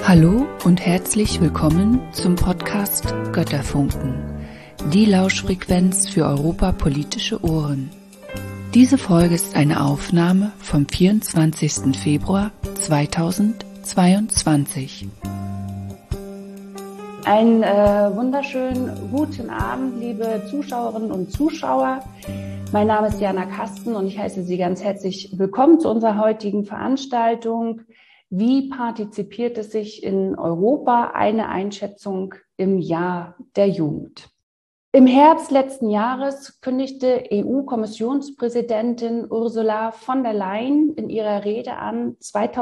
Hallo und herzlich willkommen zum Podcast Götterfunken, die Lauschfrequenz für europapolitische Ohren. Diese Folge ist eine Aufnahme vom 24. Februar 2022. Einen wunderschönen guten Abend, liebe Zuschauerinnen und Zuschauer. Mein Name ist Jana Kasten und ich heiße Sie ganz herzlich willkommen zu unserer heutigen Veranstaltung. Wie partizipiert es sich in Europa? Eine Einschätzung im Jahr der Jugend. Im Herbst letzten Jahres kündigte EU-Kommissionspräsidentin Ursula von der Leyen in ihrer Rede an,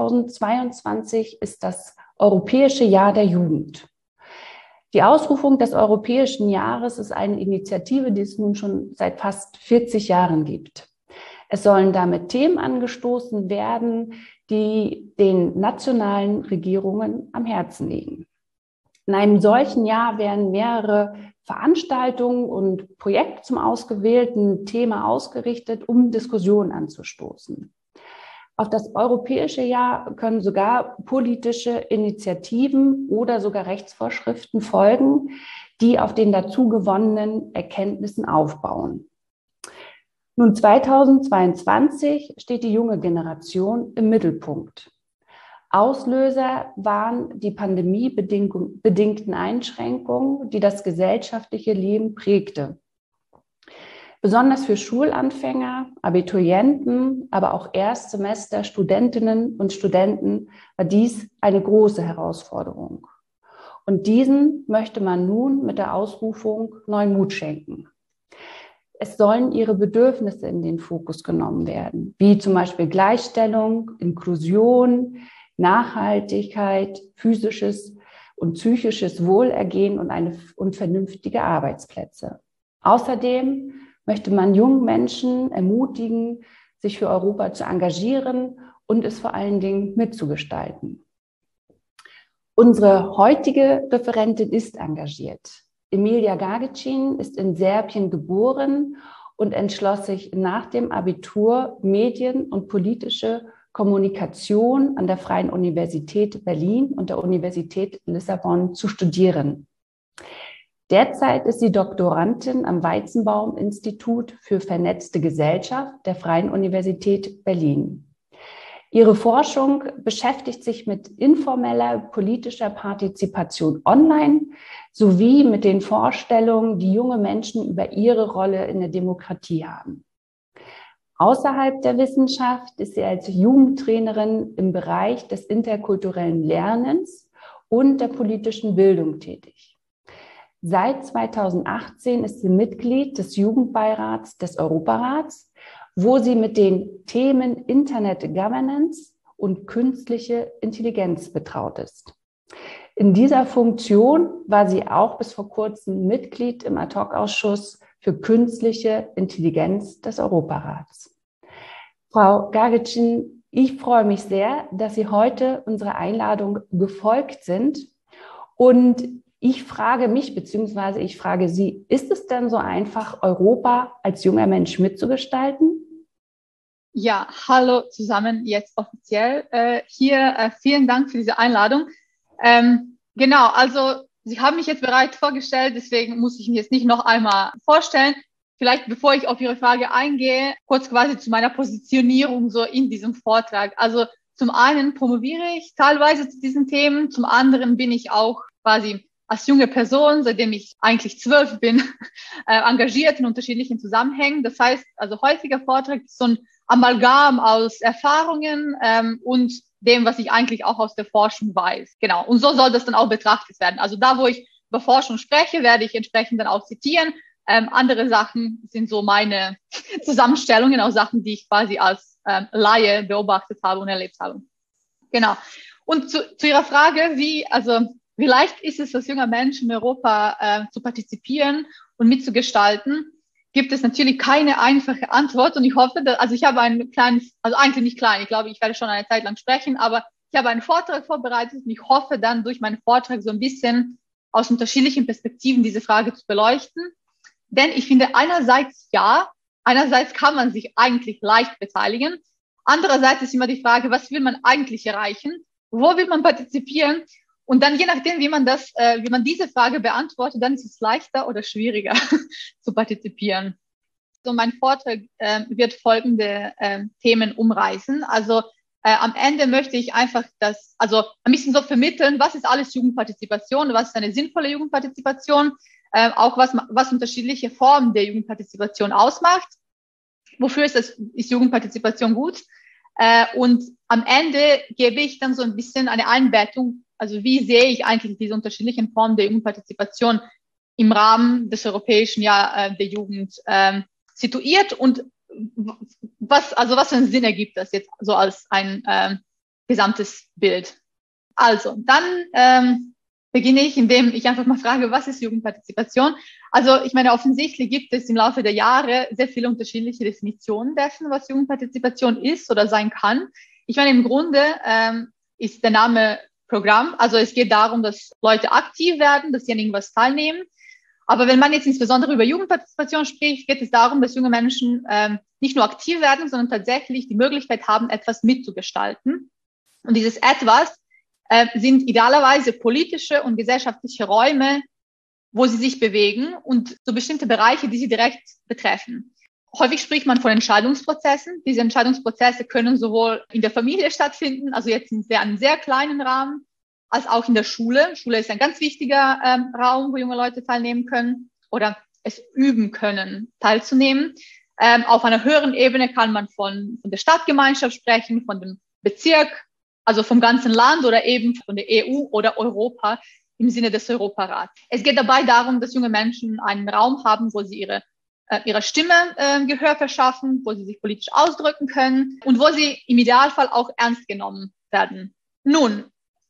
2022 ist das Europäische Jahr der Jugend. Die Ausrufung des Europäischen Jahres ist eine Initiative, die es nun schon seit fast 40 Jahren gibt. Es sollen damit Themen angestoßen werden, die den nationalen Regierungen am Herzen liegen. In einem solchen Jahr werden mehrere Veranstaltungen und Projekte zum ausgewählten Thema ausgerichtet, um Diskussionen anzustoßen. Auf das Europäische Jahr können sogar politische Initiativen oder sogar Rechtsvorschriften folgen, die auf den dazu gewonnenen Erkenntnissen aufbauen. Nun 2022 steht die junge Generation im Mittelpunkt. Auslöser waren die pandemiebedingten Einschränkungen, die das gesellschaftliche Leben prägte. Besonders für Schulanfänger, Abiturienten, aber auch Erstsemester Studentinnen und Studenten war dies eine große Herausforderung. Und diesen möchte man nun mit der Ausrufung neuen Mut schenken. Es sollen ihre Bedürfnisse in den Fokus genommen werden, wie zum Beispiel Gleichstellung, Inklusion, Nachhaltigkeit, physisches und psychisches Wohlergehen und vernünftige Arbeitsplätze. Außerdem möchte man jungen Menschen ermutigen, sich für Europa zu engagieren und es vor allen Dingen mitzugestalten. Unsere heutige Referentin ist engagiert. Emilia Gagicin ist in Serbien geboren und entschloss sich nach dem Abitur Medien- und politische Kommunikation an der Freien Universität Berlin und der Universität Lissabon zu studieren. Derzeit ist sie Doktorandin am Weizenbaum-Institut für vernetzte Gesellschaft der Freien Universität Berlin. Ihre Forschung beschäftigt sich mit informeller politischer Partizipation online sowie mit den Vorstellungen, die junge Menschen über ihre Rolle in der Demokratie haben. Außerhalb der Wissenschaft ist sie als Jugendtrainerin im Bereich des interkulturellen Lernens und der politischen Bildung tätig. Seit 2018 ist sie Mitglied des Jugendbeirats des Europarats, wo sie mit den Themen Internet Governance und künstliche Intelligenz betraut ist. In dieser Funktion war sie auch bis vor kurzem Mitglied im Ad-hoc-Ausschuss für künstliche Intelligenz des Europarats. Frau Gagicin, ich freue mich sehr, dass Sie heute unserer Einladung gefolgt sind. Und ich frage mich, beziehungsweise ich frage Sie, ist es denn so einfach, Europa als junger Mensch mitzugestalten? Ja, hallo zusammen, jetzt offiziell hier. Vielen Dank für diese Einladung. Genau, also Sie haben mich jetzt bereits vorgestellt, deswegen muss ich mich jetzt nicht noch einmal vorstellen. Vielleicht, bevor ich auf Ihre Frage eingehe, kurz quasi zu meiner Positionierung so in diesem Vortrag. Also zum einen promoviere ich teilweise zu diesen Themen, zum anderen bin ich auch quasi als junge Person, seitdem ich eigentlich 12 bin, engagiert in unterschiedlichen Zusammenhängen. Das heißt, also heutiger Vortrag ist so ein Amalgam aus Erfahrungen und dem, was ich eigentlich auch aus der Forschung weiß. Genau. Und so soll das dann auch betrachtet werden. Also da, wo ich über Forschung spreche, werde ich entsprechend dann auch zitieren. Andere Sachen sind so meine Zusammenstellungen aus Sachen, die ich quasi als Laie beobachtet habe und erlebt habe. Genau. Und zu Ihrer Frage, wie leicht ist es, als junger Mensch in Europa zu partizipieren und mitzugestalten, gibt es natürlich keine einfache Antwort. Und ich hoffe, ich habe einen kleinen, also eigentlich nicht klein, ich glaube, ich werde schon eine Zeit lang sprechen, aber ich habe einen Vortrag vorbereitet und ich hoffe dann durch meinen Vortrag so ein bisschen aus unterschiedlichen Perspektiven diese Frage zu beleuchten. Denn ich finde einerseits kann man sich eigentlich leicht beteiligen. Andererseits ist immer die Frage, was will man eigentlich erreichen? Wo will man partizipieren? Und dann je nachdem, wie man diese Frage beantwortet, dann ist es leichter oder schwieriger zu partizipieren. So, mein Vortrag wird folgende Themen umreißen. Also am Ende möchte ich einfach ein bisschen so vermitteln, was ist alles Jugendpartizipation, was ist eine sinnvolle Jugendpartizipation, auch was unterschiedliche Formen der Jugendpartizipation ausmacht. Wofür ist Jugendpartizipation gut? Und am Ende gebe ich dann so ein bisschen eine Einbettung, also wie sehe ich eigentlich diese unterschiedlichen Formen der Jugendpartizipation im Rahmen des Europäischen Jahr der Jugend situiert und was für einen Sinn ergibt das jetzt so als ein gesamtes Bild. Also, dann beginne ich, indem ich einfach mal frage, was ist Jugendpartizipation? Also, ich meine, offensichtlich gibt es im Laufe der Jahre sehr viele unterschiedliche Definitionen dessen, was Jugendpartizipation ist oder sein kann. Ich meine, im Grunde ist der Name Programm, also es geht darum, dass Leute aktiv werden, dass sie an irgendwas teilnehmen. Aber wenn man jetzt insbesondere über Jugendpartizipation spricht, geht es darum, dass junge Menschen nicht nur aktiv werden, sondern tatsächlich die Möglichkeit haben, etwas mitzugestalten. Und dieses Etwas sind idealerweise politische und gesellschaftliche Räume, wo sie sich bewegen und so bestimmte Bereiche, die sie direkt betreffen. Häufig spricht man von Entscheidungsprozessen. Diese Entscheidungsprozesse können sowohl in der Familie stattfinden, also jetzt in einem sehr kleinen Rahmen, als auch in der Schule. Schule ist ein ganz wichtiger Raum, wo junge Leute teilnehmen können oder es üben können, teilzunehmen. Auf einer höheren Ebene kann man von der Stadtgemeinschaft sprechen, von dem Bezirk, also vom ganzen Land oder eben von der EU oder Europa im Sinne des Europarats. Es geht dabei darum, dass junge Menschen einen Raum haben, wo sie ihrer Stimme Gehör verschaffen, wo sie sich politisch ausdrücken können und wo sie im Idealfall auch ernst genommen werden. Nun,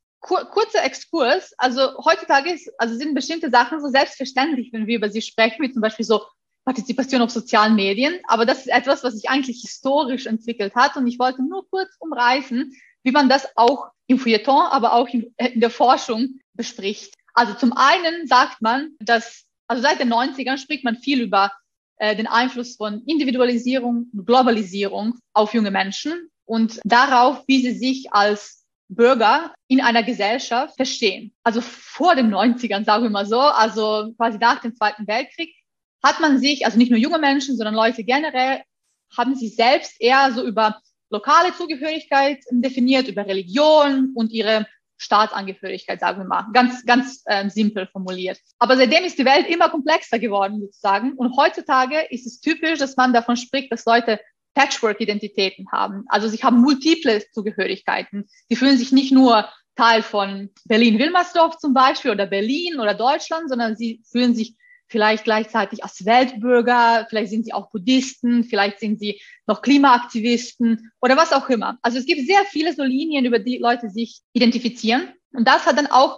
kurzer Exkurs, also heutzutage sind bestimmte Sachen so selbstverständlich, wenn wir über sie sprechen, wie zum Beispiel so Partizipation auf sozialen Medien, aber das ist etwas, was sich eigentlich historisch entwickelt hat und ich wollte nur kurz umreißen, wie man das auch im Feuilleton, aber auch in der Forschung bespricht. Also zum einen sagt man, also seit den 90ern spricht man viel über den Einfluss von Individualisierung und Globalisierung auf junge Menschen und darauf, wie sie sich als Bürger in einer Gesellschaft verstehen. Also vor den 90ern, sagen wir mal so, also quasi nach dem Zweiten Weltkrieg, hat man sich, also nicht nur junge Menschen, sondern Leute generell, haben sich selbst eher so über lokale Zugehörigkeit definiert, über Religion und ihre Staatsangehörigkeit, sagen wir mal, ganz simpel formuliert. Aber seitdem ist die Welt immer komplexer geworden, sozusagen. Und heutzutage ist es typisch, dass man davon spricht, dass Leute Patchwork-Identitäten haben. Also sie haben multiple Zugehörigkeiten. Sie fühlen sich nicht nur Teil von Berlin-Wilmersdorf zum Beispiel oder Berlin oder Deutschland, sondern sie fühlen sich vielleicht gleichzeitig als Weltbürger, vielleicht sind sie auch Buddhisten, vielleicht sind sie noch Klimaaktivisten oder was auch immer. Also es gibt sehr viele so Linien, über die Leute sich identifizieren. Und das hat dann auch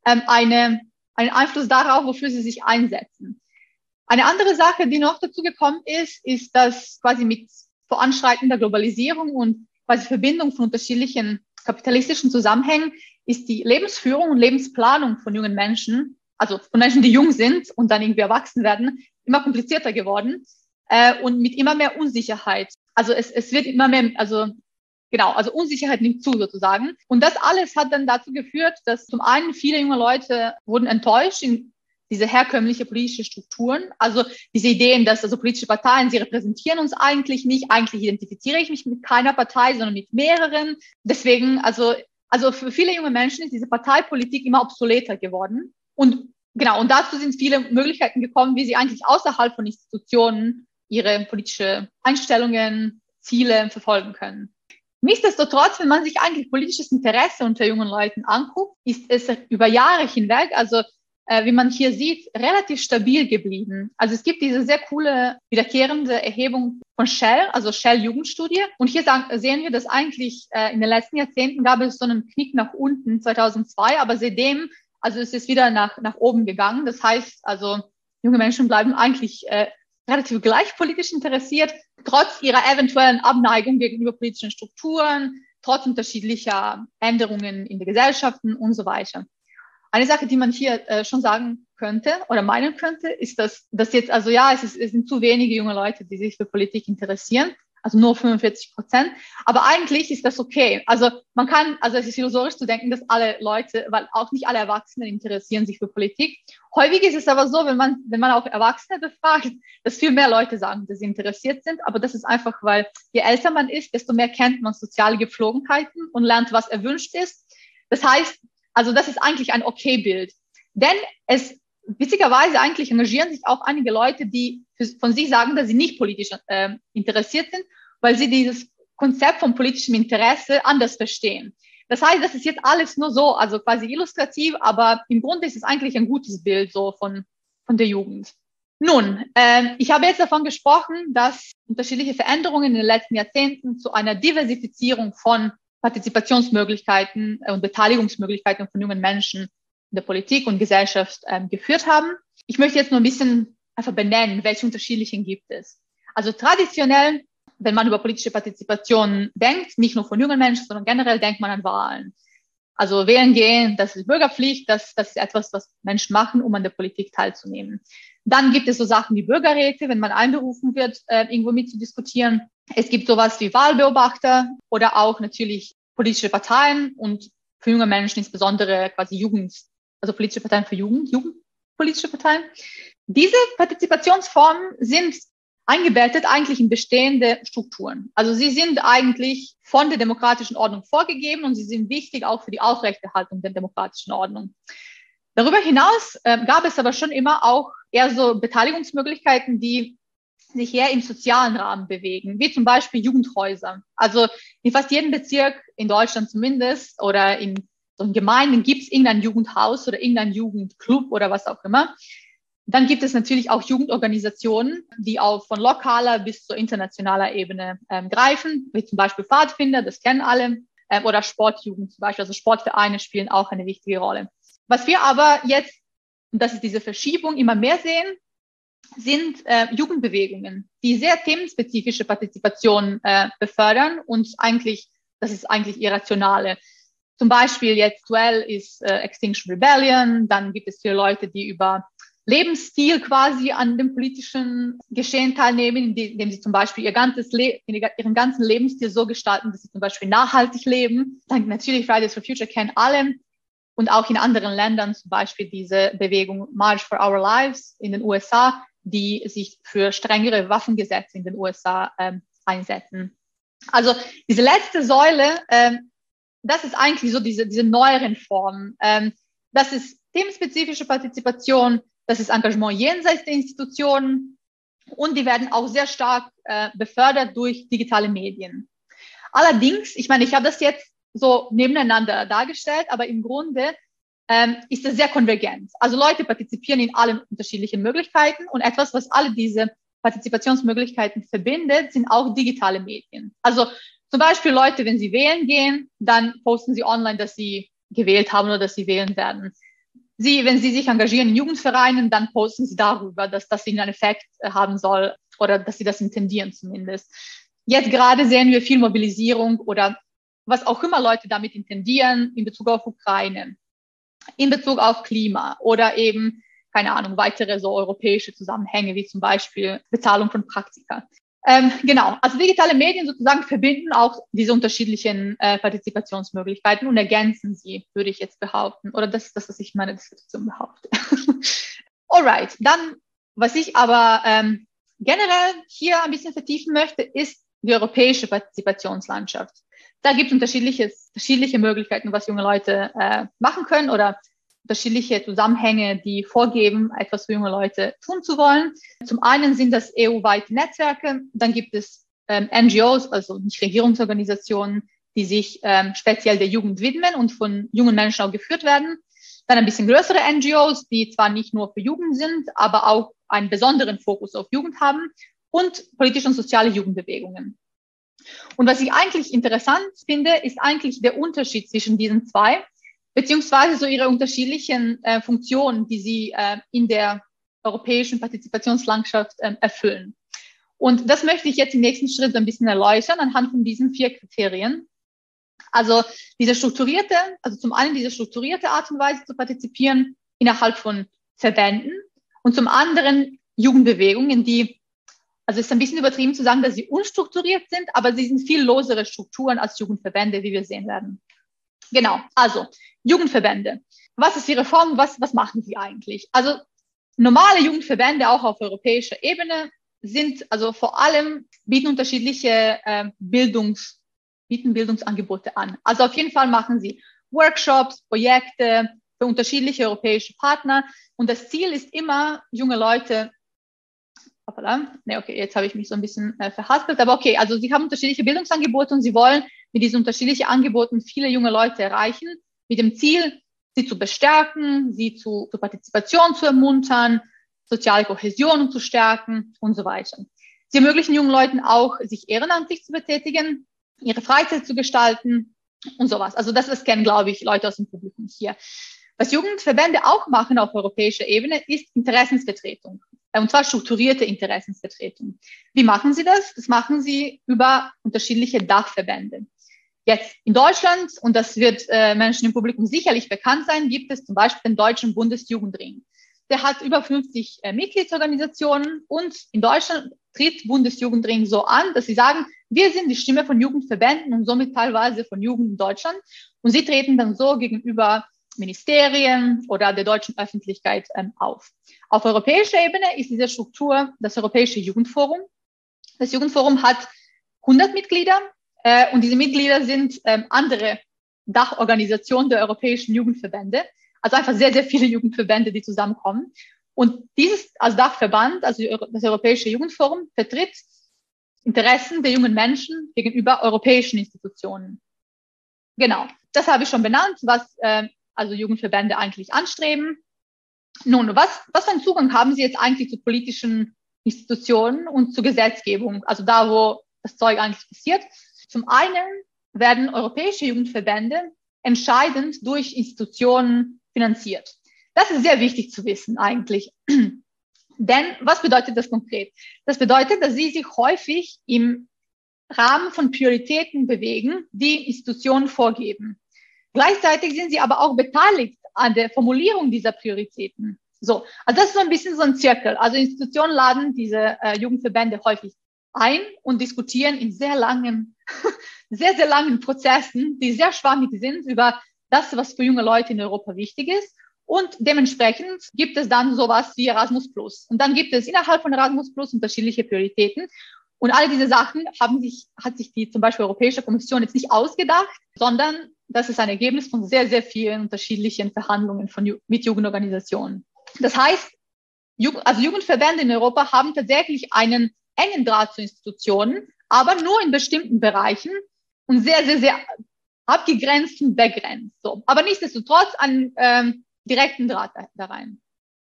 einen Einfluss darauf, wofür sie sich einsetzen. Eine andere Sache, die noch dazu gekommen ist, dass quasi mit voranschreitender Globalisierung und quasi Verbindung von unterschiedlichen kapitalistischen Zusammenhängen ist die Lebensführung und Lebensplanung von jungen Menschen, also von Menschen, die jung sind und dann irgendwie erwachsen werden, immer komplizierter geworden und mit immer mehr Unsicherheit. Also es wird immer mehr, also Unsicherheit nimmt zu sozusagen. Und das alles hat dann dazu geführt, dass zum einen viele junge Leute wurden enttäuscht in diese herkömmliche politische Strukturen, also diese Ideen, dass also politische Parteien, sie repräsentieren uns eigentlich nicht, eigentlich identifiziere ich mich mit keiner Partei, sondern mit mehreren. Deswegen, also für viele junge Menschen ist diese Parteipolitik immer obsoleter geworden. Und dazu sind viele Möglichkeiten gekommen, wie sie eigentlich außerhalb von Institutionen ihre politische Einstellungen, Ziele verfolgen können. Nichtsdestotrotz, wenn man sich eigentlich politisches Interesse unter jungen Leuten anguckt, ist es über Jahre hinweg, also wie man hier sieht, relativ stabil geblieben. Also es gibt diese sehr coole wiederkehrende Erhebung von Shell, also Shell-Jugendstudie. Und hier sehen wir, dass eigentlich in den letzten Jahrzehnten gab es so einen Knick nach unten 2002, aber seitdem, also es ist wieder nach oben gegangen. Das heißt, also junge Menschen bleiben eigentlich relativ gleich politisch interessiert, trotz ihrer eventuellen Abneigung gegenüber politischen Strukturen, trotz unterschiedlicher Änderungen in den Gesellschaften und so weiter. Eine Sache, die man hier schon sagen könnte oder meinen könnte, ist, dass jetzt, also ja, es sind zu wenige junge Leute, die sich für Politik interessieren. also nur 45%. Aber eigentlich ist das okay. Also es ist illusorisch zu denken, dass alle Leute, weil auch nicht alle Erwachsenen interessieren sich für Politik. Häufig ist es aber so, wenn man auch Erwachsene befragt, dass viel mehr Leute sagen, dass sie interessiert sind. Aber das ist einfach, weil je älter man ist, desto mehr kennt man soziale Gepflogenheiten und lernt, was erwünscht ist. Das heißt, also das ist eigentlich ein Okay-Bild. Denn witzigerweise eigentlich engagieren sich auch einige Leute, die von sich sagen, dass sie nicht politisch interessiert sind, weil sie dieses Konzept von politischem Interesse anders verstehen. Das heißt, das ist jetzt alles nur so, also quasi illustrativ, aber im Grunde ist es eigentlich ein gutes Bild so von der Jugend. Nun, ich habe jetzt davon gesprochen, dass unterschiedliche Veränderungen in den letzten Jahrzehnten zu einer Diversifizierung von Partizipationsmöglichkeiten und Beteiligungsmöglichkeiten von jungen Menschen in der Politik und Gesellschaft geführt haben. Ich möchte jetzt nur ein bisschen einfach benennen, welche unterschiedlichen gibt es. Also traditionell, wenn man über politische Partizipation denkt, nicht nur von jungen Menschen, sondern generell denkt man an Wahlen. Also wählen gehen, das ist Bürgerpflicht, das ist etwas, was Menschen machen, um an der Politik teilzunehmen. Dann gibt es so Sachen wie Bürgerräte, wenn man einberufen wird, irgendwo mitzudiskutieren. Es gibt sowas wie Wahlbeobachter oder auch natürlich politische Parteien und für junge Menschen insbesondere quasi also politische Parteien für jugendpolitische Parteien. Diese Partizipationsformen sind eingebettet eigentlich in bestehende Strukturen. Also sie sind eigentlich von der demokratischen Ordnung vorgegeben und sie sind wichtig auch für die Aufrechterhaltung der demokratischen Ordnung. Darüber hinaus gab es aber schon immer auch eher so Beteiligungsmöglichkeiten, die sich eher im sozialen Rahmen bewegen, wie zum Beispiel Jugendhäuser. Also in fast jedem Bezirk, in Deutschland zumindest, oder in so Gemeinden gibt es irgendein Jugendhaus oder irgendein Jugendclub oder was auch immer. Dann gibt es natürlich auch Jugendorganisationen, die auch von lokaler bis zur internationaler Ebene greifen, wie zum Beispiel Pfadfinder, das kennen alle, oder Sportjugend zum Beispiel. Also Sportvereine spielen auch eine wichtige Rolle. Was wir aber jetzt, und das ist diese Verschiebung, immer mehr sehen, sind Jugendbewegungen, die sehr themenspezifische Partizipation befördern und das ist eigentlich irrationale. Zum Beispiel jetzt aktuell ist Extinction Rebellion, dann gibt es viele Leute, die über Lebensstil quasi an dem politischen Geschehen teilnehmen, indem sie zum Beispiel ihren ganzen Lebensstil so gestalten, dass sie zum Beispiel nachhaltig leben. Dann natürlich Fridays for Future kennen alle und auch in anderen Ländern, zum Beispiel diese Bewegung March for Our Lives in den USA, die sich für strengere Waffengesetze in den USA einsetzen. Also diese letzte Säule, das ist eigentlich so diese neueren Formen. Das ist themenspezifische Partizipation, das ist Engagement jenseits der Institutionen und die werden auch sehr stark befördert durch digitale Medien. Allerdings, ich meine, ich habe das jetzt so nebeneinander dargestellt, aber im Grunde ist es sehr konvergent. Also Leute partizipieren in allen unterschiedlichen Möglichkeiten und etwas, was alle diese Partizipationsmöglichkeiten verbindet, sind auch digitale Medien. Also zum Beispiel Leute, wenn sie wählen gehen, dann posten sie online, dass sie gewählt haben oder dass sie wählen werden. Wenn sie sich engagieren in Jugendvereinen, dann posten sie darüber, dass das ihnen einen Effekt haben soll oder dass sie das intendieren zumindest. Jetzt gerade sehen wir viel Mobilisierung oder was auch immer Leute damit intendieren in Bezug auf Ukraine, in Bezug auf Klima oder eben, keine Ahnung, weitere so europäische Zusammenhänge wie zum Beispiel Bezahlung von Praktika. Genau, also digitale Medien sozusagen verbinden auch diese unterschiedlichen Partizipationsmöglichkeiten und ergänzen sie, würde ich jetzt behaupten. Oder das ist das, was ich in meiner Diskussion behaupte. Alright, dann, was ich aber generell hier ein bisschen vertiefen möchte, ist die europäische Partizipationslandschaft. Da gibt es unterschiedliche Möglichkeiten, was junge Leute machen können oder unterschiedliche Zusammenhänge, die vorgeben, etwas für junge Leute tun zu wollen. Zum einen sind das EU-weite Netzwerke, dann gibt es NGOs, also Nichtregierungsorganisationen, die sich speziell der Jugend widmen und von jungen Menschen auch geführt werden. Dann ein bisschen größere NGOs, die zwar nicht nur für Jugend sind, aber auch einen besonderen Fokus auf Jugend haben und politische und soziale Jugendbewegungen. Und was ich eigentlich interessant finde, ist eigentlich der Unterschied zwischen diesen zwei, beziehungsweise so ihre unterschiedlichen Funktionen, die sie in der europäischen Partizipationslandschaft erfüllen. Und das möchte ich jetzt im nächsten Schritt ein bisschen erläutern anhand von diesen 4 Kriterien. Also zum einen diese strukturierte Art und Weise zu partizipieren innerhalb von Verbänden und zum anderen Jugendbewegungen, die Also es ist ein bisschen übertrieben zu sagen, dass sie unstrukturiert sind, aber sie sind viel losere Strukturen als Jugendverbände, wie wir sehen werden. Genau, also Jugendverbände. Was ist ihre Form? Was machen sie eigentlich? Also normale Jugendverbände, auch auf europäischer Ebene, sind also vor allem, bieten unterschiedliche Bildungsangebote an. Also auf jeden Fall machen sie Workshops, Projekte für unterschiedliche europäische Partner. Und das Ziel ist immer, junge Leute, jetzt habe ich mich so ein bisschen verhaspelt, aber okay, also sie haben unterschiedliche Bildungsangebote und sie wollen mit diesen unterschiedlichen Angeboten viele junge Leute erreichen, mit dem Ziel, sie zu bestärken, sie zur Partizipation zu ermuntern, soziale Kohäsion zu stärken und so weiter. Sie ermöglichen jungen Leuten auch, sich ehrenamtlich zu betätigen, ihre Freizeit zu gestalten und sowas. Also das kennen, glaube ich, Leute aus dem Publikum hier. Was Jugendverbände auch machen auf europäischer Ebene, ist Interessensvertretung. Und zwar strukturierte Interessensvertretung. Wie machen sie das? Das machen sie über unterschiedliche Dachverbände. Jetzt in Deutschland, und das wird Menschen im Publikum sicherlich bekannt sein, gibt es zum Beispiel den Deutschen Bundesjugendring. Der hat über 50 Mitgliedsorganisationen und in Deutschland tritt Bundesjugendring so an, dass sie sagen, wir sind die Stimme von Jugendverbänden und somit teilweise von Jugend in Deutschland. Und sie treten dann so gegenüber Ministerien oder der deutschen Öffentlichkeit auf. Auf europäischer Ebene ist diese Struktur das Europäische Jugendforum. Das Jugendforum hat 100 Mitglieder und diese Mitglieder sind andere Dachorganisationen der europäischen Jugendverbände. Also einfach sehr, sehr viele Jugendverbände, die zusammenkommen. Und dieses als Dachverband, also das Europäische Jugendforum, vertritt Interessen der jungen Menschen gegenüber europäischen Institutionen. Genau, das habe ich schon benannt, was also Jugendverbände eigentlich anstreben. Nun, was für einen Zugang haben Sie jetzt eigentlich zu politischen Institutionen und zur Gesetzgebung, also da, wo das Zeug eigentlich passiert? Zum einen werden europäische Jugendverbände entscheidend durch Institutionen finanziert. Das ist sehr wichtig zu wissen eigentlich. Denn was bedeutet das konkret? Das bedeutet, dass sie sich häufig im Rahmen von Prioritäten bewegen, die Institutionen vorgeben. Gleichzeitig sind sie aber auch beteiligt an der Formulierung dieser Prioritäten. So, also das ist so ein bisschen so ein Zirkel. Also Institutionen laden diese Jugendverbände häufig ein und diskutieren in sehr langen Prozessen, die sehr schwammig sind über das, was für junge Leute in Europa wichtig ist. Und dementsprechend gibt es dann sowas wie Erasmus+. Und dann gibt es innerhalb von Erasmus+ unterschiedliche Prioritäten. Und all diese Sachen hat sich die zum Beispiel Europäische Kommission jetzt nicht ausgedacht, sondern das ist ein Ergebnis von sehr, sehr vielen unterschiedlichen Verhandlungen mit Jugendorganisationen. Das heißt, Jugendverbände in Europa haben tatsächlich einen engen Draht zu Institutionen, aber nur in bestimmten Bereichen und sehr, sehr, sehr abgegrenzt und begrenzt. So. Aber nichtsdestotrotz einen direkten Draht da rein.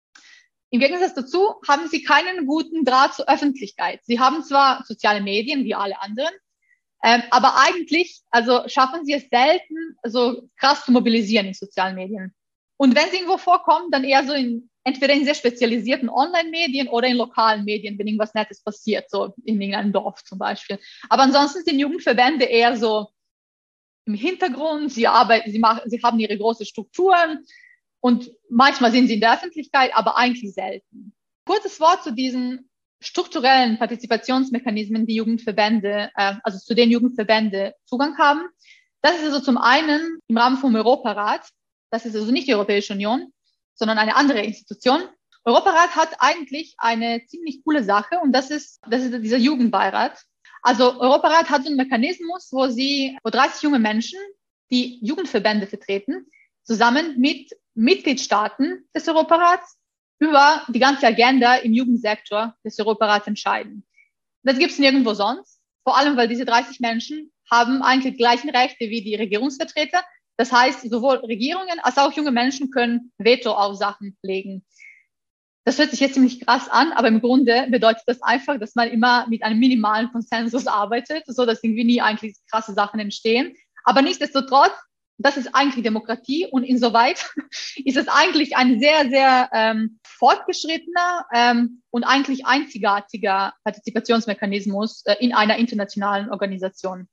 Im Gegensatz dazu haben sie keinen guten Draht zur Öffentlichkeit. Sie haben zwar soziale Medien wie alle anderen, aber eigentlich schaffen sie es selten, so krass zu mobilisieren in sozialen Medien. Und wenn sie irgendwo vorkommen, dann eher so entweder in sehr spezialisierten Online-Medien oder in lokalen Medien, wenn irgendwas Nettes passiert, so in irgendeinem Dorf zum Beispiel. Aber ansonsten sind Jugendverbände eher so im Hintergrund, sie haben ihre großen Strukturen und manchmal sind sie in der Öffentlichkeit, aber eigentlich selten. Kurzes Wort zu diesen strukturellen Partizipationsmechanismen, die Jugendverbände, zu denen Jugendverbände Zugang haben. Das ist also zum einen im Rahmen vom Europarat. Das ist also nicht die Europäische Union, sondern eine andere Institution. Europarat hat eigentlich eine ziemlich coole Sache und das ist dieser Jugendbeirat. Also Europarat hat so einen Mechanismus, wo 30 junge Menschen, die Jugendverbände vertreten, zusammen mit Mitgliedstaaten des Europarats über die ganze Agenda im Jugendsektor des Europarats entscheiden. Das gibt es nirgendwo sonst, vor allem weil diese 30 Menschen haben eigentlich die gleichen Rechte wie die Regierungsvertreter. Das heißt, sowohl Regierungen als auch junge Menschen können Veto auf Sachen legen. Das hört sich jetzt ziemlich krass an, aber im Grunde bedeutet das einfach, dass man immer mit einem minimalen Konsensus arbeitet, so dass irgendwie nie eigentlich krasse Sachen entstehen. Aber nichtsdestotrotz, das ist eigentlich Demokratie und insoweit ist es eigentlich ein sehr, sehr fortgeschrittener und eigentlich einzigartiger Partizipationsmechanismus in einer internationalen Organisation.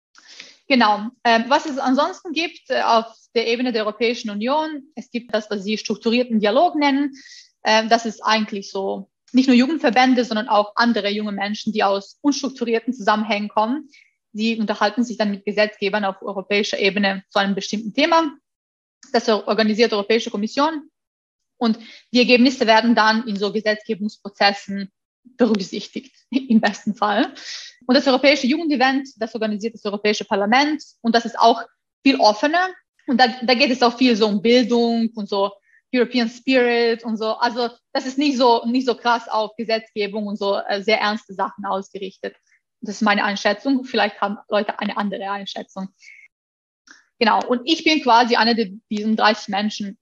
Genau. Was es ansonsten gibt auf der Ebene der Europäischen Union, es gibt das, was sie strukturierten Dialog nennen. Das ist eigentlich so nicht nur Jugendverbände, sondern auch andere junge Menschen, die aus unstrukturierten Zusammenhängen kommen. Die unterhalten sich dann mit Gesetzgebern auf europäischer Ebene zu einem bestimmten Thema. Das organisiert die Europäische Kommission. Und die Ergebnisse werden dann in so Gesetzgebungsprozessen berücksichtigt, im besten Fall. Und das Europäische Jugendevent, das organisiert das Europäische Parlament. Und das ist auch viel offener. Und da geht es auch viel so um Bildung und so European Spirit und so. Also das ist nicht so krass auf Gesetzgebung und so sehr ernste Sachen ausgerichtet. Das ist meine Einschätzung. Vielleicht haben Leute eine andere Einschätzung. Genau. Und ich bin quasi einer der diesen 30 Menschen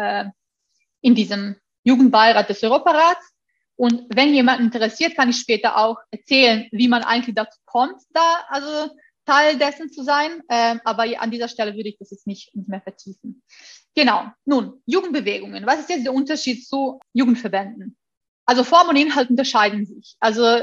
in diesem Jugendbeirat des Europarats. Und wenn jemand interessiert, kann ich später auch erzählen, wie man eigentlich dazu kommt, da also Teil dessen zu sein. Aber an dieser Stelle würde ich das jetzt nicht mehr vertiefen. Genau. Nun, Jugendbewegungen. Was ist jetzt der Unterschied zu Jugendverbänden? Also Form und Inhalt unterscheiden sich. Also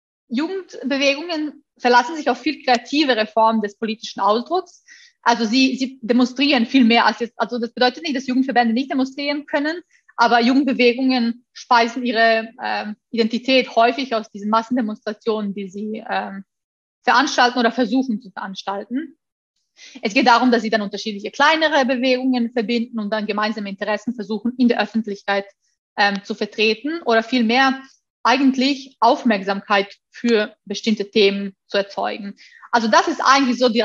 Jugendbewegungen verlassen sich auf viel kreativere Formen des politischen Ausdrucks. Also sie demonstrieren viel mehr als jetzt. Also das bedeutet nicht, dass Jugendverbände nicht demonstrieren können, aber Jugendbewegungen speisen ihre Identität häufig aus diesen Massendemonstrationen, die sie veranstalten oder versuchen zu veranstalten. Es geht darum, dass sie dann unterschiedliche kleinere Bewegungen verbinden und dann gemeinsame Interessen versuchen, in der Öffentlichkeit zu vertreten oder vielmehr eigentlich Aufmerksamkeit für bestimmte Themen zu erzeugen. Also das ist eigentlich so,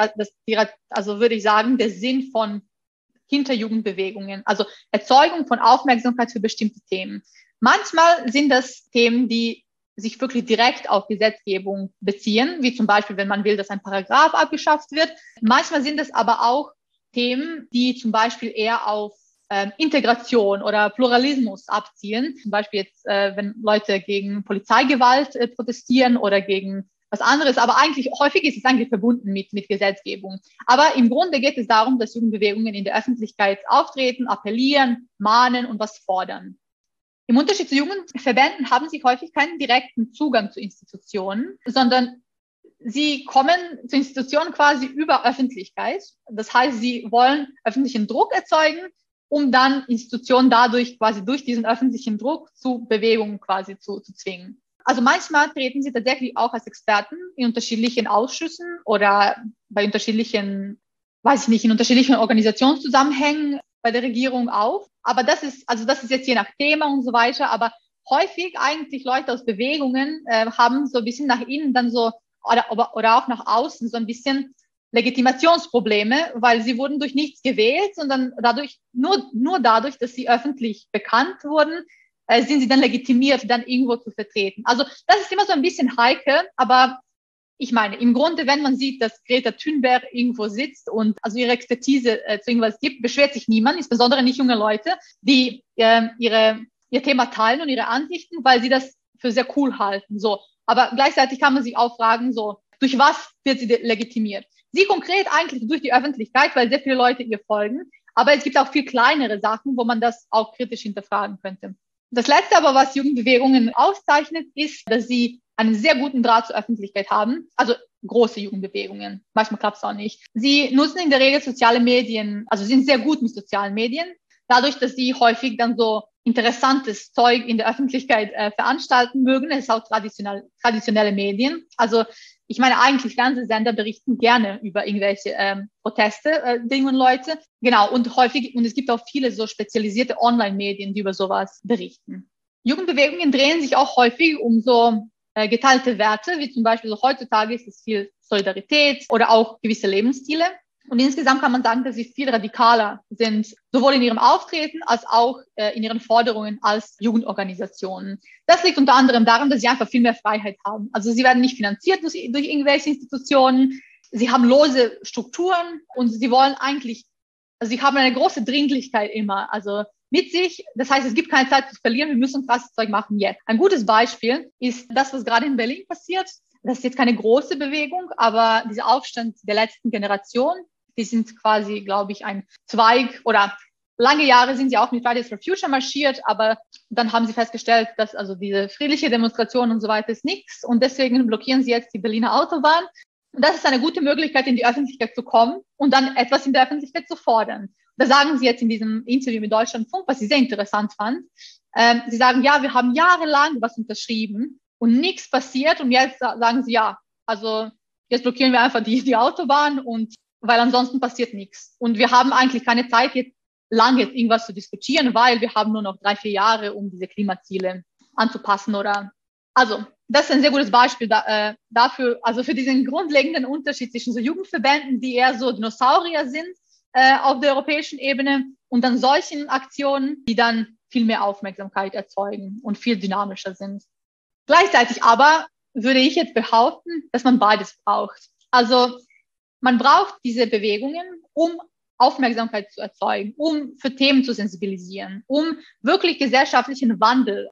also würde ich sagen, der Sinn von Hinterjugendbewegungen, also Erzeugung von Aufmerksamkeit für bestimmte Themen. Manchmal sind das Themen, die sich wirklich direkt auf Gesetzgebung beziehen, wie zum Beispiel, wenn man will, dass ein Paragraph abgeschafft wird. Manchmal sind es aber auch Themen, die zum Beispiel eher auf Integration oder Pluralismus abzielen. Zum Beispiel jetzt, wenn Leute gegen Polizeigewalt protestieren oder gegen was anderes. Aber eigentlich, häufig ist es eigentlich verbunden mit Gesetzgebung. Aber im Grunde geht es darum, dass Jugendbewegungen in der Öffentlichkeit auftreten, appellieren, mahnen und was fordern. Im Unterschied zu Jugendverbänden haben sie häufig keinen direkten Zugang zu Institutionen, sondern sie kommen zu Institutionen quasi über Öffentlichkeit. Das heißt, sie wollen öffentlichen Druck erzeugen, um dann Institutionen dadurch quasi durch diesen öffentlichen Druck zu Bewegungen quasi zu zwingen. Also manchmal treten sie tatsächlich auch als Experten in unterschiedlichen Ausschüssen oder bei unterschiedlichen, in unterschiedlichen Organisationszusammenhängen bei der Regierung auf. Aber das ist jetzt je nach Thema und so weiter. Aber häufig eigentlich Leute aus Bewegungen haben so ein bisschen nach innen dann so oder auch nach außen so ein bisschen Legitimationsprobleme, weil sie wurden durch nichts gewählt, sondern nur dadurch, dass sie öffentlich bekannt wurden, sind sie dann legitimiert, dann irgendwo zu vertreten. Also das ist immer so ein bisschen heikel, aber ich meine, im Grunde, wenn man sieht, dass Greta Thunberg irgendwo sitzt und also ihre Expertise zu irgendwas gibt, beschwert sich niemand, insbesondere nicht junge Leute, die ihr Thema teilen und ihre Ansichten, weil sie das für sehr cool halten. So, aber gleichzeitig kann man sich auch fragen, so durch was wird sie legitimiert? Sie konkret eigentlich durch die Öffentlichkeit, weil sehr viele Leute ihr folgen. Aber es gibt auch viel kleinere Sachen, wo man das auch kritisch hinterfragen könnte. Das Letzte aber, was Jugendbewegungen auszeichnet, ist, dass sie einen sehr guten Draht zur Öffentlichkeit haben. Also große Jugendbewegungen. Manchmal klappt es auch nicht. Sie nutzen in der Regel soziale Medien, also sind sehr gut mit sozialen Medien. Dadurch, dass sie häufig dann so interessantes Zeug in der Öffentlichkeit veranstalten mögen. Es ist auch traditionelle Medien. Also ich meine, eigentlich Fernsehsender berichten gerne über irgendwelche Proteste der jungen Leute. Genau, und es gibt auch viele so spezialisierte Online-Medien, die über sowas berichten. Jugendbewegungen drehen sich auch häufig um so geteilte Werte, wie zum Beispiel so heutzutage ist es viel Solidarität oder auch gewisse Lebensstile. Und insgesamt kann man sagen, dass sie viel radikaler sind, sowohl in ihrem Auftreten als auch in ihren Forderungen als Jugendorganisationen. Das liegt unter anderem daran, dass sie einfach viel mehr Freiheit haben. Also sie werden nicht finanziert durch irgendwelche Institutionen, sie haben lose Strukturen und sie wollen eigentlich, also sie haben eine große Dringlichkeit immer, also mit sich. Das heißt, es gibt keine Zeit zu verlieren, wir müssen krasses Zeug machen jetzt. Ein gutes Beispiel ist das, was gerade in Berlin passiert. Das ist jetzt keine große Bewegung, aber dieser Aufstand der letzten Generation, die sind quasi, glaube ich, ein Zweig oder lange Jahre sind sie auch mit Fridays for Future marschiert, aber dann haben sie festgestellt, dass also diese friedliche Demonstration und so weiter ist nichts und deswegen blockieren sie jetzt die Berliner Autobahn. Und das ist eine gute Möglichkeit, in die Öffentlichkeit zu kommen und dann etwas in der Öffentlichkeit zu fordern. das sagen sie jetzt in diesem Interview mit Deutschlandfunk, was ich sehr interessant fand. Sie sagen, ja, wir haben jahrelang was unterschrieben und nichts passiert und jetzt sagen sie, ja, also jetzt blockieren wir einfach die Autobahn und weil ansonsten passiert nichts. Und wir haben eigentlich keine Zeit, jetzt lange irgendwas zu diskutieren, weil wir haben nur noch 3-4 Jahre, um diese Klimaziele anzupassen also das ist ein sehr gutes Beispiel dafür, also für diesen grundlegenden Unterschied zwischen so Jugendverbänden, die eher so Dinosaurier sind auf der europäischen Ebene und dann solchen Aktionen, die dann viel mehr Aufmerksamkeit erzeugen und viel dynamischer sind. Gleichzeitig aber würde ich jetzt behaupten, dass man beides braucht. Also man braucht diese Bewegungen, um Aufmerksamkeit zu erzeugen, um für Themen zu sensibilisieren, um wirklich gesellschaftlichen Wandel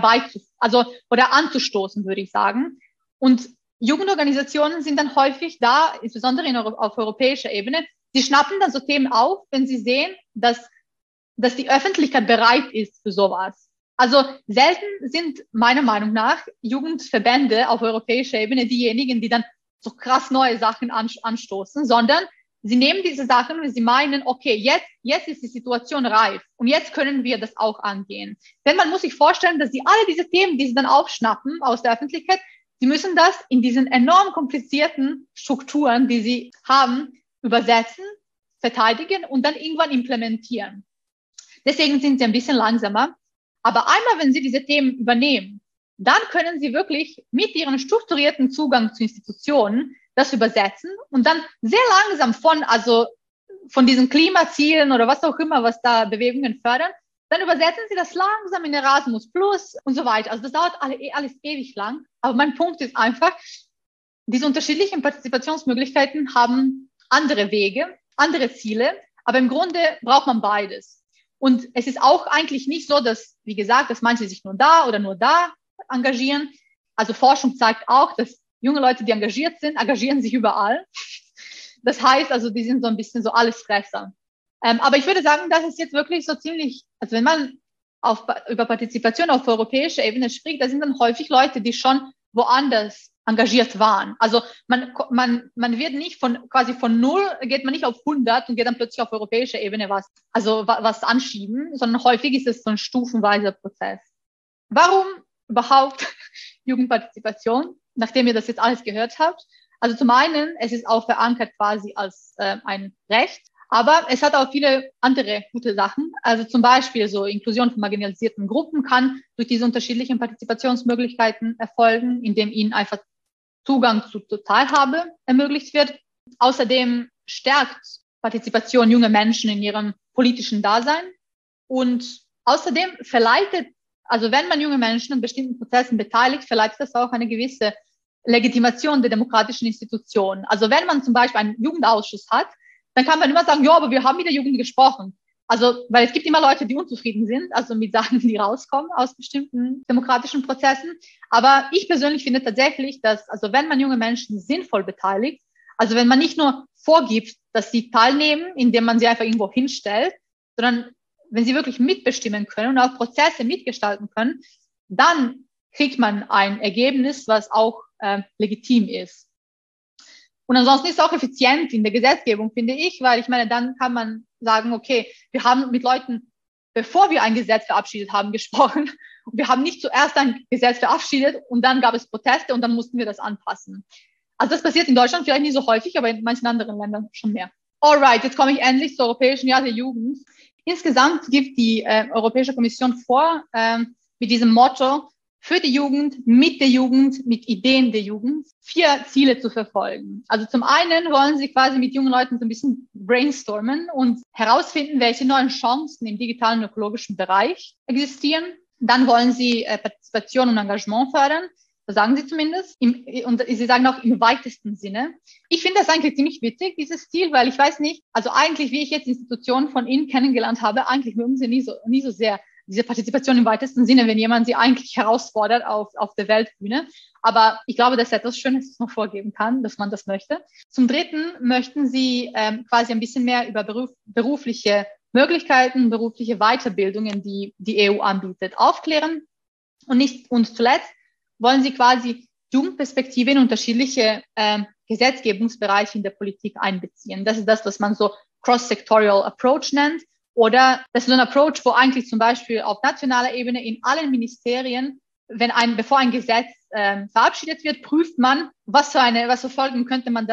oder anzustoßen, würde ich sagen. Und Jugendorganisationen sind dann häufig da, insbesondere auf europäischer Ebene, sie schnappen dann so Themen auf, wenn sie sehen, dass die Öffentlichkeit bereit ist für sowas. Also selten sind meiner Meinung nach Jugendverbände auf europäischer Ebene diejenigen, die dann so krass neue Sachen anstoßen, sondern sie nehmen diese Sachen und sie meinen, okay, jetzt ist die Situation reif und jetzt können wir das auch angehen. Denn man muss sich vorstellen, dass sie alle diese Themen, die sie dann aufschnappen aus der Öffentlichkeit, sie müssen das in diesen enorm komplizierten Strukturen, die sie haben, übersetzen, verteidigen und dann irgendwann implementieren. Deswegen sind sie ein bisschen langsamer. Aber einmal, wenn sie diese Themen übernehmen, dann können sie wirklich mit ihrem strukturierten Zugang zu Institutionen das übersetzen und dann sehr langsam von diesen Klimazielen oder was auch immer, was da Bewegungen fördern, dann übersetzen sie das langsam in Erasmus Plus und so weiter. Also das dauert alles ewig lang. Aber mein Punkt ist einfach, diese unterschiedlichen Partizipationsmöglichkeiten haben andere Wege, andere Ziele, aber im Grunde braucht man beides. Und es ist auch eigentlich nicht so, dass, wie gesagt, dass manche sich nur da oder nur da engagieren. Also Forschung zeigt auch, dass junge Leute, die engagiert sind, engagieren sich überall. Das heißt also, die sind so ein bisschen so Allesfresser. Aber ich würde sagen, das ist jetzt wirklich so ziemlich, also wenn man über Partizipation auf europäischer Ebene spricht, da sind dann häufig Leute, die schon woanders engagiert waren. Also man wird nicht quasi von 0 geht man nicht auf 100 und geht dann plötzlich auf europäischer Ebene was anschieben, sondern häufig ist es so ein stufenweiser Prozess. Warum überhaupt Jugendpartizipation, nachdem ihr das jetzt alles gehört habt? Also zum einen, es ist auch verankert quasi als ein Recht, aber es hat auch viele andere gute Sachen. Also zum Beispiel so Inklusion von marginalisierten Gruppen kann durch diese unterschiedlichen Partizipationsmöglichkeiten erfolgen, indem ihnen einfach Zugang zu Teilhabe ermöglicht wird. Außerdem stärkt Partizipation junge Menschen in ihrem politischen Dasein und außerdem also wenn man junge Menschen an bestimmten Prozessen beteiligt, verleiht das auch eine gewisse Legitimation der demokratischen Institutionen. Also wenn man zum Beispiel einen Jugendausschuss hat, dann kann man immer sagen, ja, aber wir haben mit der Jugend gesprochen. Also, weil es gibt immer Leute, die unzufrieden sind, also mit Sachen, die rauskommen aus bestimmten demokratischen Prozessen. Aber ich persönlich finde tatsächlich, dass, also wenn man junge Menschen sinnvoll beteiligt, also wenn man nicht nur vorgibt, dass sie teilnehmen, indem man sie einfach irgendwo hinstellt, sondern wenn sie wirklich mitbestimmen können und auch Prozesse mitgestalten können, dann kriegt man ein Ergebnis, was auch legitim ist. Und ansonsten ist es auch effizient in der Gesetzgebung, finde ich, weil ich meine, dann kann man sagen, okay, wir haben mit Leuten, bevor wir ein Gesetz verabschiedet haben, gesprochen. Und wir haben nicht zuerst ein Gesetz verabschiedet und dann gab es Proteste und dann mussten wir das anpassen. Also das passiert in Deutschland vielleicht nicht so häufig, aber in manchen anderen Ländern schon mehr. Alright, jetzt komme ich endlich zum Europäischen Jahr der Jugend. Insgesamt gibt die Europäische Kommission vor, mit diesem Motto, für die Jugend, mit Ideen der Jugend, 4 Ziele zu verfolgen. Also zum einen wollen sie quasi mit jungen Leuten so ein bisschen brainstormen und herausfinden, welche neuen Chancen im digitalen und ökologischen Bereich existieren. Dann wollen sie Partizipation und Engagement fördern. Das sagen sie zumindest. Und sie sagen auch im weitesten Sinne. Ich finde das eigentlich ziemlich witzig, dieses Ziel, weil ich weiß nicht, also eigentlich, wie ich jetzt Institutionen von Ihnen kennengelernt habe, eigentlich mögen sie nie so sehr diese Partizipation im weitesten Sinne, wenn jemand sie eigentlich herausfordert auf der Weltbühne. Aber ich glaube, das ist etwas Schönes, das man vorgeben kann, dass man das möchte. Zum Dritten möchten sie quasi ein bisschen mehr über berufliche Möglichkeiten, berufliche Weiterbildungen, die die EU anbietet, aufklären. Und zuletzt wollen sie quasi Jugendperspektive in unterschiedliche Gesetzgebungsbereiche in der Politik einbeziehen. Das ist das, was man so Cross-Sectorial Approach nennt. Oder das ist so ein Approach, wo eigentlich zum Beispiel auf nationaler Ebene in allen Ministerien, bevor ein Gesetz verabschiedet wird, prüft man, was für Folgen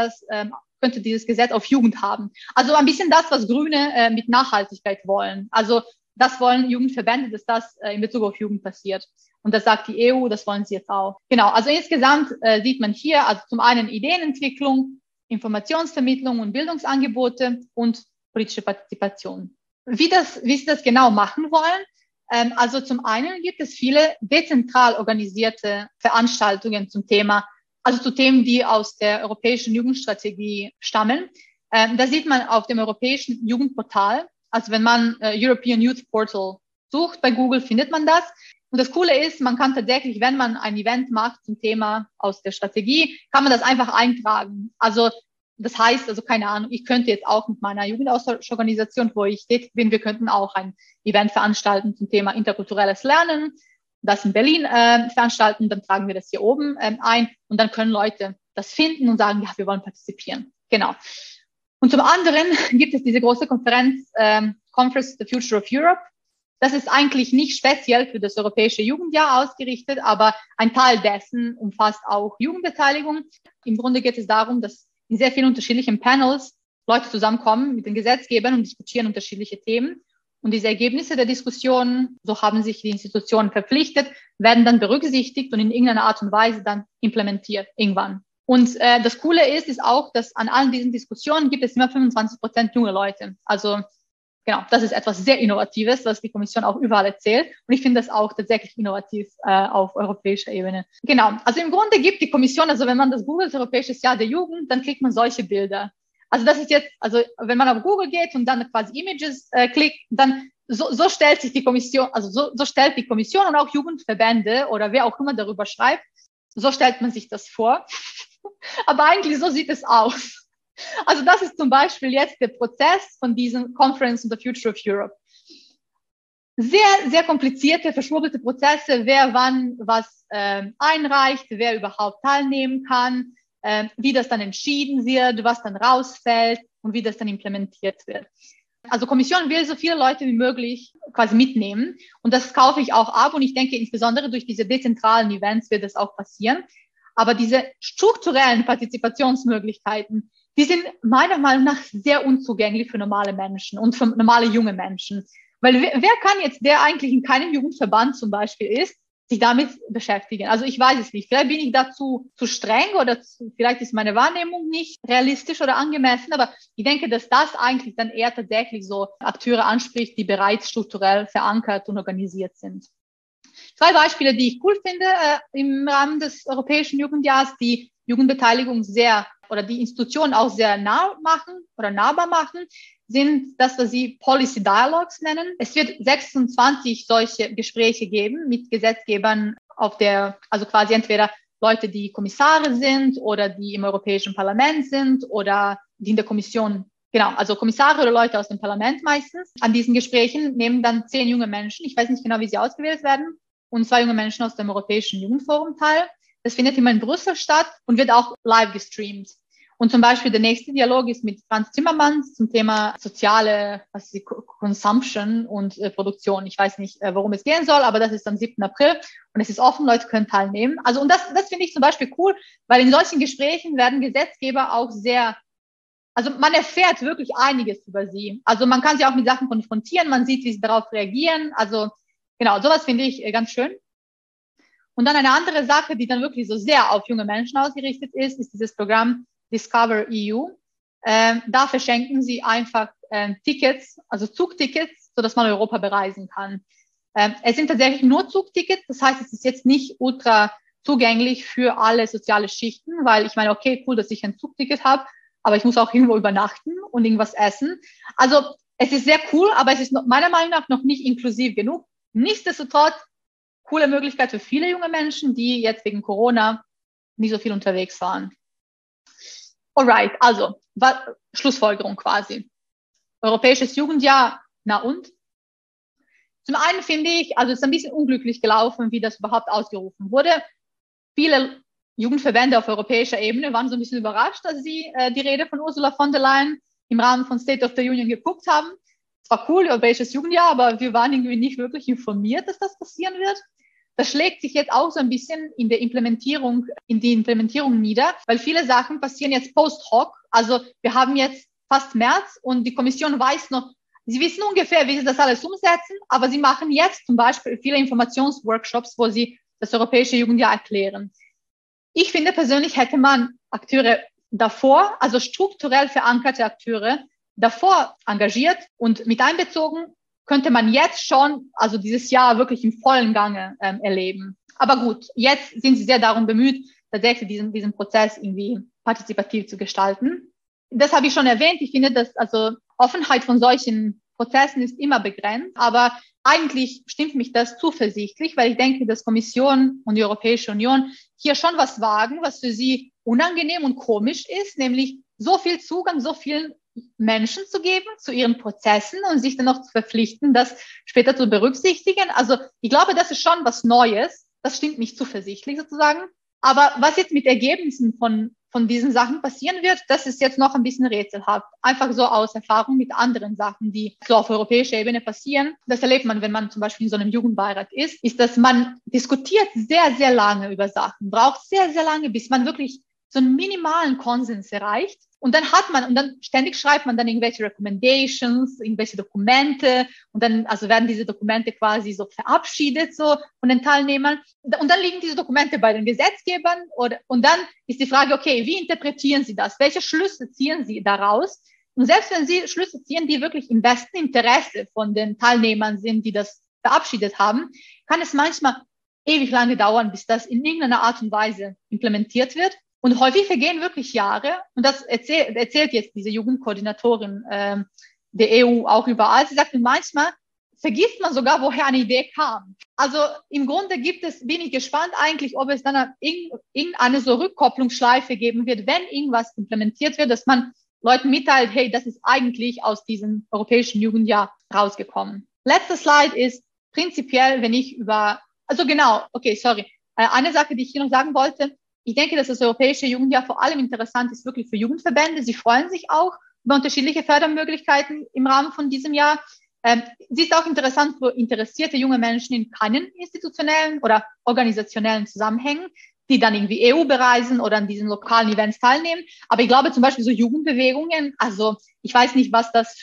könnte dieses Gesetz auf Jugend haben. Also ein bisschen das, was Grüne mit Nachhaltigkeit wollen. Also das wollen Jugendverbände, dass das in Bezug auf Jugend passiert. Und das sagt die EU, das wollen sie jetzt auch. Genau, also insgesamt sieht man hier also zum einen Ideenentwicklung, Informationsvermittlung und Bildungsangebote und politische Partizipation. Wie sie das genau machen wollen? Also zum einen gibt es viele dezentral organisierte Veranstaltungen zu Themen, die aus der europäischen Jugendstrategie stammen. Da sieht man auf dem europäischen Jugendportal, also wenn man European Youth Portal sucht bei Google, findet man das. Und das Coole ist, man kann tatsächlich, wenn man ein Event macht zum Thema aus der Strategie, kann man das einfach eintragen. Also das heißt, keine Ahnung, ich könnte jetzt auch mit meiner Jugendaustauschorganisation, wo ich tätig bin, wir könnten auch ein Event veranstalten zum Thema interkulturelles Lernen, das in Berlin veranstalten, dann tragen wir das hier oben ein und dann können Leute das finden und sagen, ja, wir wollen partizipieren. Genau. Und zum anderen gibt es diese große Konferenz, Conference The Future of Europe. Das ist eigentlich nicht speziell für das Europäische Jugendjahr ausgerichtet, aber ein Teil dessen umfasst auch Jugendbeteiligung. Im Grunde geht es darum, dass in sehr vielen unterschiedlichen Panels Leute zusammenkommen mit den Gesetzgebern und diskutieren unterschiedliche Themen. Und diese Ergebnisse der Diskussion, so haben sich die Institutionen verpflichtet, werden dann berücksichtigt und in irgendeiner Art und Weise dann implementiert irgendwann. Und das Coole ist auch, dass an allen diesen Diskussionen gibt es immer 25% junge Leute. Also genau, das ist etwas sehr Innovatives, was die Kommission auch überall erzählt. Und ich finde das auch tatsächlich innovativ auf europäischer Ebene. Genau, also im Grunde gibt die Kommission, also wenn man das googelt, Europäisches Jahr der Jugend, dann kriegt man solche Bilder. Also das ist jetzt, also wenn man auf Google geht und dann quasi Images klickt, dann so stellt sich die Kommission, also so stellt die Kommission und auch Jugendverbände oder wer auch immer darüber schreibt, so stellt man sich das vor. Aber eigentlich so sieht es aus. Also das ist zum Beispiel jetzt der Prozess von diesem Conference on the Future of Europe. Sehr, sehr komplizierte, verschwurbelte Prozesse, wer wann was einreicht, wer überhaupt teilnehmen kann, wie das dann entschieden wird, was dann rausfällt und wie das dann implementiert wird. Also Kommission will so viele Leute wie möglich quasi mitnehmen und das kaufe ich auch ab und ich denke insbesondere durch diese dezentralen Events wird das auch passieren. Aber diese strukturellen Partizipationsmöglichkeiten, die sind meiner Meinung nach sehr unzugänglich für normale Menschen und für normale junge Menschen. Weil wer kann jetzt, der eigentlich in keinem Jugendverband zum Beispiel ist, sich damit beschäftigen? Also ich weiß es nicht. Vielleicht bin ich dazu zu streng oder vielleicht ist meine Wahrnehmung nicht realistisch oder angemessen. Aber ich denke, dass das eigentlich dann eher tatsächlich so Akteure anspricht, die bereits strukturell verankert und organisiert sind. 2 Beispiele, die ich cool finde im Rahmen des Europäischen Jugendjahrs, die Jugendbeteiligung die Institutionen auch sehr nahbar machen, sind das, was sie Policy Dialogues nennen. Es wird 26 solche Gespräche geben mit Gesetzgebern also quasi entweder Leute, die Kommissare sind oder die im Europäischen Parlament sind oder die in der Kommission, genau, also Kommissare oder Leute aus dem Parlament meistens. An diesen Gesprächen nehmen dann 10 junge Menschen, ich weiß nicht genau, wie sie ausgewählt werden, und 2 junge Menschen aus dem Europäischen Jugendforum teil. Das findet immer in Brüssel statt und wird auch live gestreamt. Und zum Beispiel der nächste Dialog ist mit Franz Timmermans zum Thema soziale Consumption und Produktion. Ich weiß nicht, worum es gehen soll, aber das ist am 7. April und es ist offen, Leute können teilnehmen. Also und das finde ich zum Beispiel cool, weil in solchen Gesprächen werden Gesetzgeber auch also man erfährt wirklich einiges über sie. Also man kann sie auch mit Sachen konfrontieren, man sieht, wie sie darauf reagieren. Also genau, sowas finde ich ganz schön. Und dann eine andere Sache, die dann wirklich so sehr auf junge Menschen ausgerichtet ist dieses Programm Discover EU. Da verschenken sie einfach Tickets, also Zugtickets, sodass man Europa bereisen kann. Es sind tatsächlich nur Zugtickets, das heißt, es ist jetzt nicht ultra zugänglich für alle soziale Schichten, weil ich meine, okay, cool, dass ich ein Zugticket habe, aber ich muss auch irgendwo übernachten und irgendwas essen. Also es ist sehr cool, aber es ist meiner Meinung nach noch nicht inklusiv genug. Nichtsdestotrotz, coole Möglichkeit für viele junge Menschen, die jetzt wegen Corona nicht so viel unterwegs waren. Alright, also Schlussfolgerung quasi. Europäisches Jugendjahr, na und? Zum einen finde ich, also es ist ein bisschen unglücklich gelaufen, wie das überhaupt ausgerufen wurde. Viele Jugendverbände auf europäischer Ebene waren so ein bisschen überrascht, als sie die Rede von Ursula von der Leyen im Rahmen von State of the Union geguckt haben. Es war cool, Europäisches Jugendjahr, aber wir waren irgendwie nicht wirklich informiert, dass das passieren wird. Das schlägt sich jetzt auch so ein bisschen in die Implementierung nieder, weil viele Sachen passieren jetzt post hoc. Also wir haben jetzt fast März und die Kommission weiß noch, sie wissen ungefähr, wie sie das alles umsetzen, aber sie machen jetzt zum Beispiel viele Informationsworkshops, wo sie das Europäische Jugendjahr erklären. Ich finde persönlich, hätte man Akteure davor, also strukturell verankerte Akteure, davor engagiert und mit einbezogen, könnte man jetzt schon, also dieses Jahr wirklich im vollen Gange erleben. Aber gut, jetzt sind sie sehr darum bemüht, tatsächlich diesen Prozess irgendwie partizipativ zu gestalten. Das habe ich schon erwähnt. Ich finde, dass also Offenheit von solchen Prozessen ist immer begrenzt, aber eigentlich stimmt mich das zuversichtlich, weil ich denke, dass Kommission und die Europäische Union hier schon was wagen, was für sie unangenehm und komisch ist, nämlich so viel Zugang, so vielen Menschen zu geben zu ihren Prozessen und sich dann noch zu verpflichten, das später zu berücksichtigen. Also ich glaube, das ist schon was Neues. Das stimmt mich zuversichtlich sozusagen. Aber was jetzt mit Ergebnissen von diesen Sachen passieren wird, das ist jetzt noch ein bisschen rätselhaft. Einfach so aus Erfahrung mit anderen Sachen, die so auf europäischer Ebene passieren. Das erlebt man, wenn man zum Beispiel in so einem Jugendbeirat ist, dass man diskutiert sehr, sehr lange über Sachen, braucht sehr, sehr lange, bis man wirklich so einen minimalen Konsens erreicht. Und dann ständig schreibt man dann irgendwelche Recommendations, irgendwelche Dokumente und dann, also werden diese Dokumente quasi so verabschiedet so von den Teilnehmern. Und dann liegen diese Dokumente bei den Gesetzgebern und dann ist die Frage, okay, wie interpretieren Sie das? Welche Schlüsse ziehen Sie daraus? Und selbst wenn Sie Schlüsse ziehen, die wirklich im besten Interesse von den Teilnehmern sind, die das verabschiedet haben, kann es manchmal ewig lange dauern, bis das in irgendeiner Art und Weise implementiert wird. Und häufig vergehen wirklich Jahre, und das erzählt jetzt diese Jugendkoordinatorin der EU auch überall. Sie sagt, manchmal vergisst man sogar, woher eine Idee kam. Also im Grunde bin ich gespannt eigentlich, ob es dann irgendeine so Rückkopplungsschleife geben wird, wenn irgendwas implementiert wird, dass man Leuten mitteilt, hey, das ist eigentlich aus diesem Europäischen Jugendjahr rausgekommen. Letzter Slide ist prinzipiell, eine Sache, die ich hier noch sagen wollte. Ich denke, dass das Europäische Jugendjahr vor allem interessant ist wirklich für Jugendverbände. Sie freuen sich auch über unterschiedliche Fördermöglichkeiten im Rahmen von diesem Jahr. Sie ist auch interessant für interessierte junge Menschen in keinen institutionellen oder organisationellen Zusammenhängen, die dann irgendwie EU bereisen oder an diesen lokalen Events teilnehmen. Aber ich glaube zum Beispiel so Jugendbewegungen, also ich weiß nicht, was das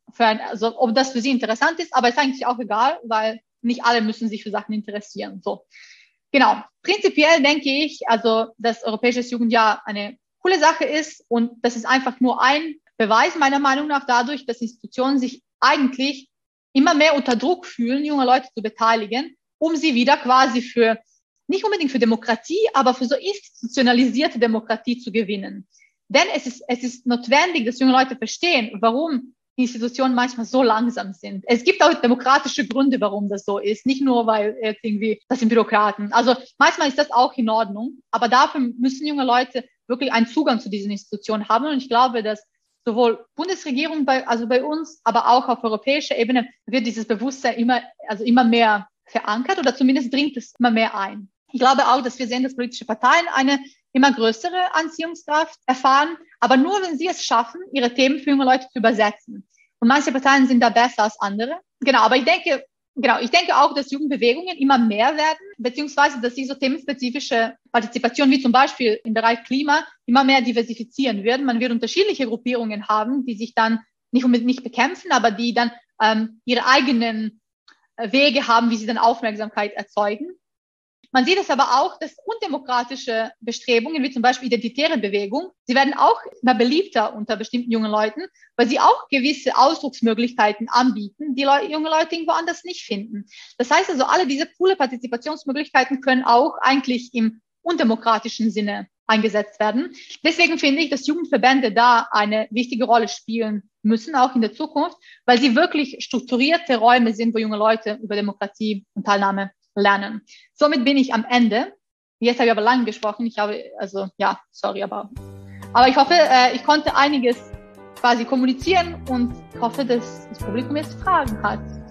ob das für Sie interessant ist, aber ist eigentlich auch egal, weil nicht alle müssen sich für Sachen interessieren. So. Genau. Prinzipiell denke ich, also, dass Europäisches Jugendjahr eine coole Sache ist und das ist einfach nur ein Beweis meiner Meinung nach dadurch, dass Institutionen sich eigentlich immer mehr unter Druck fühlen, junge Leute zu beteiligen, um sie wieder quasi nicht unbedingt für Demokratie, aber für so institutionalisierte Demokratie zu gewinnen. Denn es ist notwendig, dass junge Leute verstehen, warum Institutionen manchmal so langsam sind. Es gibt auch demokratische Gründe, warum das so ist. Nicht nur, weil jetzt irgendwie, das sind Bürokraten. Also manchmal ist das auch in Ordnung. Aber dafür müssen junge Leute wirklich einen Zugang zu diesen Institutionen haben. Und ich glaube, dass sowohl Bundesregierung bei uns, aber auch auf europäischer Ebene wird dieses Bewusstsein immer mehr verankert oder zumindest dringt es immer mehr ein. Ich glaube auch, dass wir sehen, dass politische Parteien eine immer größere Anziehungskraft erfahren, aber nur, wenn sie es schaffen, ihre Themen für junge Leute zu übersetzen. Und manche Parteien sind da besser als andere. Genau, aber ich denke auch, dass Jugendbewegungen immer mehr werden, beziehungsweise, dass sie so themenspezifische Partizipation, wie zum Beispiel im Bereich Klima, immer mehr diversifizieren werden. Man wird unterschiedliche Gruppierungen haben, die sich dann nicht bekämpfen, aber die dann ihre eigenen Wege haben, wie sie dann Aufmerksamkeit erzeugen. Man sieht es aber auch, dass undemokratische Bestrebungen, wie zum Beispiel identitäre Bewegung, sie werden auch immer beliebter unter bestimmten jungen Leuten, weil sie auch gewisse Ausdrucksmöglichkeiten anbieten, die junge Leute irgendwo anders nicht finden. Das heißt also, alle diese coole Partizipationsmöglichkeiten können auch eigentlich im undemokratischen Sinne eingesetzt werden. Deswegen finde ich, dass Jugendverbände da eine wichtige Rolle spielen müssen, auch in der Zukunft, weil sie wirklich strukturierte Räume sind, wo junge Leute über Demokratie und Teilnahme lernen. Somit bin ich am Ende. Jetzt habe ich aber lange gesprochen. Aber ich hoffe, ich konnte einiges quasi kommunizieren und hoffe, dass das Publikum jetzt Fragen hat.